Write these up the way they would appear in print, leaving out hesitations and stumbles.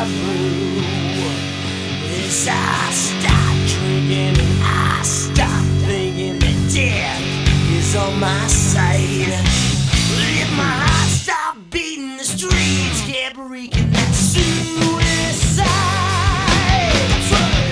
through. As I stop drinking and I stop thinking that death is on my side. If my heart stopped beating, the streets kept reeking that suicide. That's right.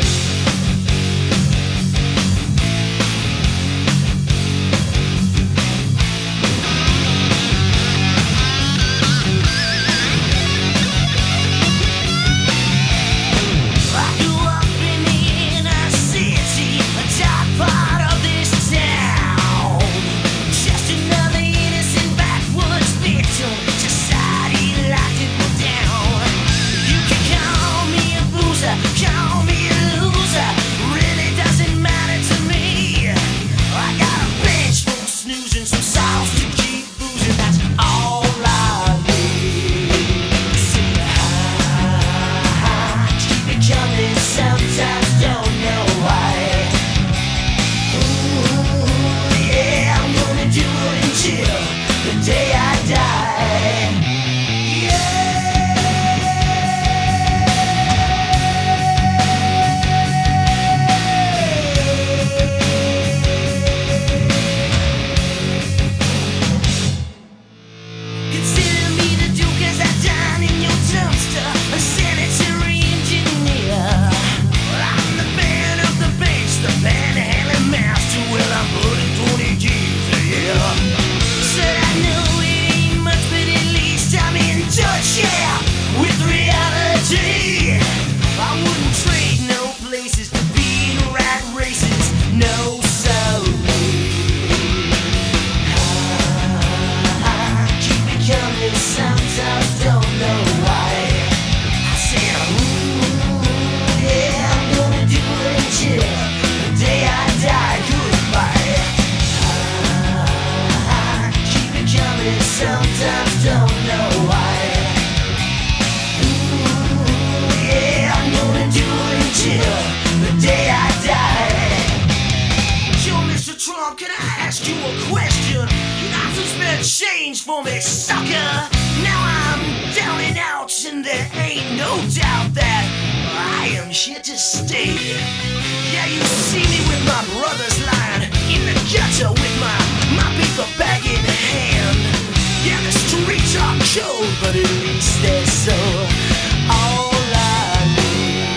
I grew up in the inner city, a dark part of this town. Just another innocent backwoods victim. Society locked it down. You can call me a boozer, call me a loser. Really doesn't matter to me. I got a bench full of snoozing, some sauce to keep boozing. That's all I need. See, keep it coming. Sometimes don't know why. Ooh, yeah, I'm gonna do it until the day I die. Consider me the duke as I dine in your dumpster, a sanitary engineer. I'm the man of the bench, the panhandling master. Well, I'm putting 20 G's a year. Said I know it ain't much, but at least I'm in touch, yeah, with reality. I wouldn't trade no places to be in rat races, no sorry. Keep it coming, sometimes don't know why. I said, ooh, yeah, I'm gonna do it until the day I die. Goodbye. Keep it coming, sometimes don't know why. Ooh, yeah, I'm gonna do it until the day I die. Yo, Mr. Trump, can I ask you a question? You got some spare change for me, sucker? Now I'm down and out, and there ain't no doubt that I am here to stay. Yeah, you see me with my brothers lying in the gutter with my paper bag in hand. Yeah, the streets are cold, but at least they're so all I need.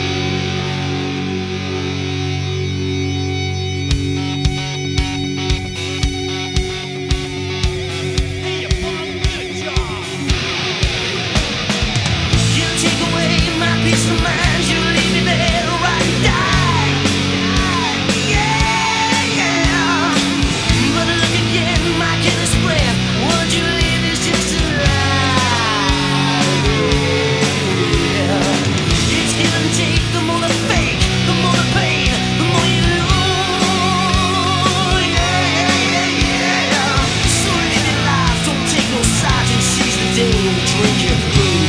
You take away my peace of mind, you leave me there right die. Yeah, yeah. But look again, my kid's friend. What you live is just a lie. Yeah. It's give and take. The more the fake, the more the pain, the more you lose. Yeah. So live your life, don't take no sides and seize the day and drink your booze.